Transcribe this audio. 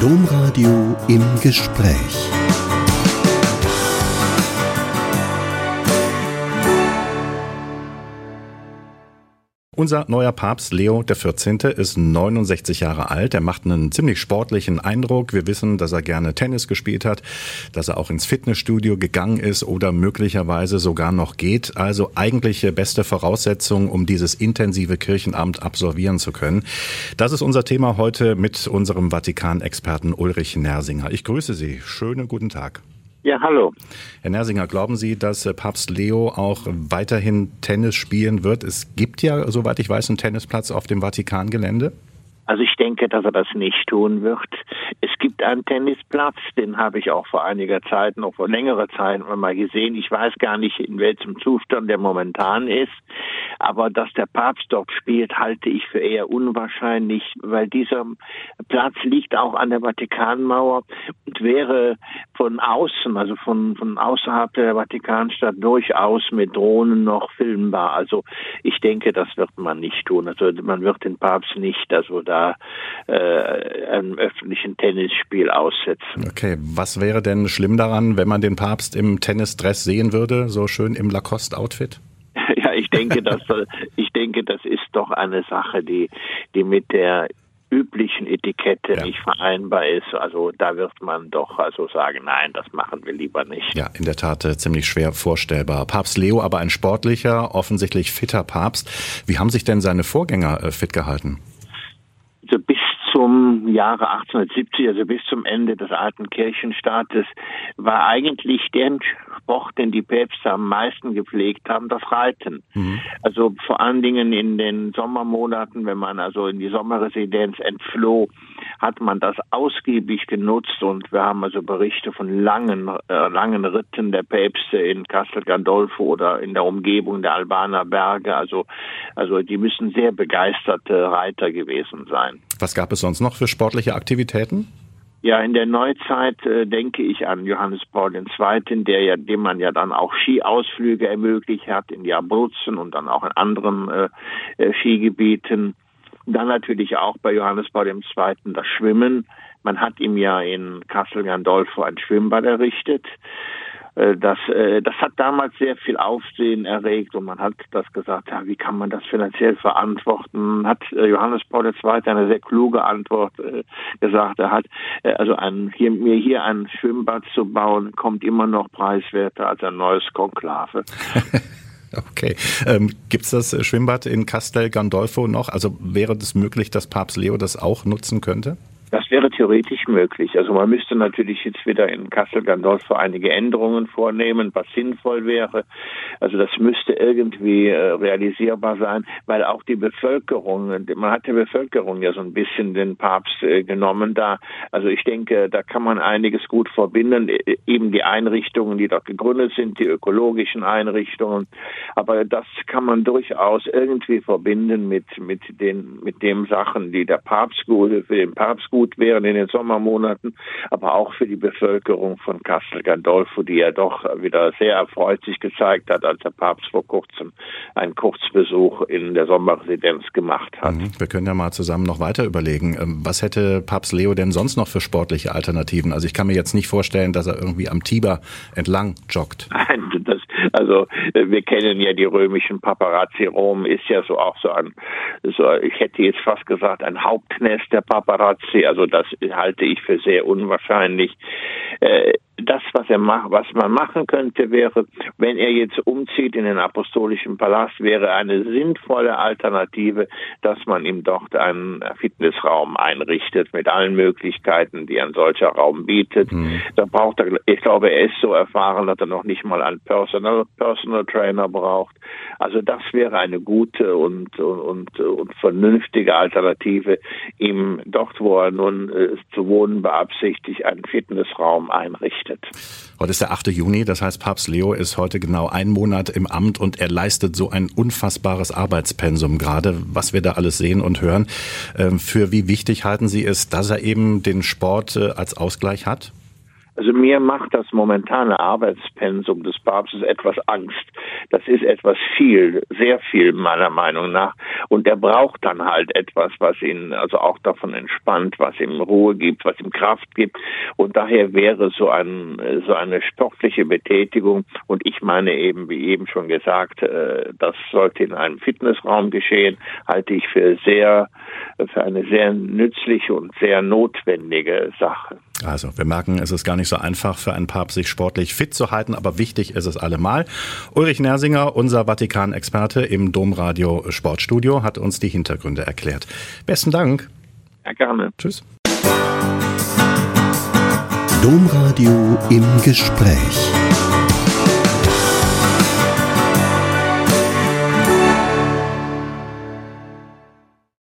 Domradio im Gespräch. Unser neuer Papst Leo XIV. Ist 69 Jahre alt. Er macht einen ziemlich sportlichen Eindruck. Wir wissen, dass er gerne Tennis gespielt hat, dass er auch ins Fitnessstudio gegangen ist oder möglicherweise sogar noch geht. Also eigentlich beste Voraussetzung, um dieses intensive Kirchenamt absolvieren zu können. Das ist unser Thema heute mit unserem Vatikan-Experten Ulrich Nersinger. Ich grüße Sie. Schönen guten Tag. Ja, hallo. Herr Nersinger, glauben Sie, dass Papst Leo auch weiterhin Tennis spielen wird? Es gibt ja, soweit ich weiß, einen Tennisplatz auf dem Vatikangelände. Also ich denke, dass er das nicht tun wird. Es gibt einen Tennisplatz, den habe ich auch vor einiger Zeit, noch vor längerer Zeit mal gesehen. Ich weiß gar nicht, in welchem Zustand der momentan ist. Aber dass der Papst dort spielt, halte ich für eher unwahrscheinlich, weil dieser Platz liegt auch an der Vatikanmauer und wäre von außen, also von außerhalb der Vatikanstadt durchaus mit Drohnen noch filmbar. Also ich denke, das wird man nicht tun. Also man wird den Papst nicht, also da einem öffentlichen Tennisspiel aussetzen. Okay, was wäre denn schlimm daran, wenn man den Papst im Tennisdress sehen würde, so schön im Lacoste-Outfit? Ja, ich denke, das ist doch eine Sache, die mit der üblichen Etikette nicht vereinbar ist. Also da wird man doch sagen, nein, das machen wir lieber nicht. Ja, in der Tat ziemlich schwer vorstellbar. Papst Leo, aber ein sportlicher, offensichtlich fitter Papst. Wie haben sich denn seine Vorgänger fit gehalten? Also bis zum Jahre 1870, also bis zum Ende des alten Kirchenstaates, war eigentlich der Sport, den die Päpste am meisten gepflegt haben, das Reiten. Also vor allen Dingen in den Sommermonaten, wenn man also in die Sommerresidenz entfloh, hat man das ausgiebig genutzt und wir haben also Berichte von langen Ritten der Päpste in Castel Gandolfo oder in der Umgebung der Albaner Berge. Also die müssen sehr begeisterte Reiter gewesen sein. Was gab es sonst noch für sportliche Aktivitäten? Ja, in der Neuzeit denke ich an Johannes Paul II., dem man ja dann auch Skiausflüge ermöglicht hat in die Abruzzen und dann auch in anderen Skigebieten. Dann natürlich auch bei Johannes Paul II. Das Schwimmen. Man hat ihm ja in Castel Gandolfo ein Schwimmbad errichtet. Das hat damals sehr viel Aufsehen erregt und man hat das gesagt, ja, wie kann man das finanziell verantworten? Hat Johannes Paul II. Eine sehr kluge Antwort gesagt. Er hat hier ein Schwimmbad zu bauen, kommt immer noch preiswerter als ein neues Konklave. Okay. Gibt's das Schwimmbad in Castel Gandolfo noch? Also wäre es möglich, dass Papst Leo das auch nutzen könnte? Das wäre theoretisch möglich. Also man müsste natürlich jetzt wieder in Castel Gandolfo einige Änderungen vornehmen, was sinnvoll wäre. Also das müsste irgendwie realisierbar sein, weil auch die Bevölkerung, man hat der Bevölkerung ja so ein bisschen den Papst genommen da. Also ich denke, da kann man einiges gut verbinden, eben die Einrichtungen, die dort gegründet sind, die ökologischen Einrichtungen. Aber das kann man durchaus irgendwie verbinden mit den Sachen, die für den Papst gut wären in den Sommermonaten, aber auch für die Bevölkerung von Castel Gandolfo, die ja doch wieder sehr erfreut sich gezeigt hat, als der Papst vor kurzem einen Kurzbesuch in der Sommerresidenz gemacht hat. Wir können ja mal zusammen noch weiter überlegen. Was hätte Papst Leo denn sonst noch für sportliche Alternativen? Also ich kann mir jetzt nicht vorstellen, dass er irgendwie am Tiber entlang joggt. Nein, wir kennen ja die römischen Paparazzi. Rom ist ja ich hätte jetzt fast gesagt, ein Hauptnest der Paparazzi. Also das halte ich für sehr unwahrscheinlich. Das, was man machen könnte, wäre, wenn er jetzt umzieht in den Apostolischen Palast, wäre eine sinnvolle Alternative, dass man ihm dort einen Fitnessraum einrichtet mit allen Möglichkeiten, die ein solcher Raum bietet. Da braucht er, ich glaube, er ist so erfahren, dass er noch nicht mal einen Personal Trainer braucht. Also das wäre eine gute und vernünftige Alternative, ihm dort, wo er nun zu wohnen beabsichtigt, einen Fitnessraum einrichtet. Heute ist der 8. Juni, das heißt, Papst Leo ist heute genau 1 Monat im Amt und er leistet so ein unfassbares Arbeitspensum gerade, was wir da alles sehen und hören. Für wie wichtig halten Sie es, dass er eben den Sport als Ausgleich hat? Also mir macht das momentane Arbeitspensum des Papstes etwas Angst. Das ist etwas viel, sehr viel meiner Meinung nach. Und er braucht dann halt etwas, was ihn also auch davon entspannt, was ihm Ruhe gibt, was ihm Kraft gibt. Und daher wäre so eine sportliche Betätigung, und ich meine eben, wie eben schon gesagt, das sollte in einem Fitnessraum geschehen, halte ich für eine sehr nützliche und sehr notwendige Sache. Also, wir merken, es ist gar nicht so einfach für einen Papst, sich sportlich fit zu halten, aber wichtig ist es allemal. Ulrich Nersinger, unser Vatikan-Experte im Domradio Sportstudio, hat uns die Hintergründe erklärt. Besten Dank. Ja, gerne. Tschüss. Domradio im Gespräch.